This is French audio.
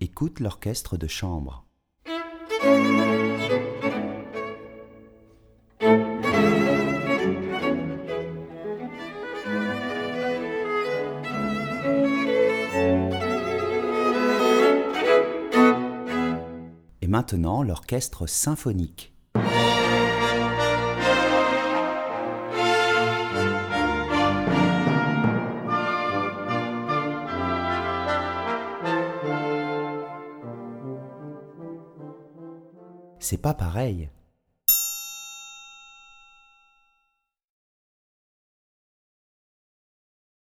Écoute l'orchestre de chambre. Et maintenant l'orchestre symphonique. C'est pas pareil.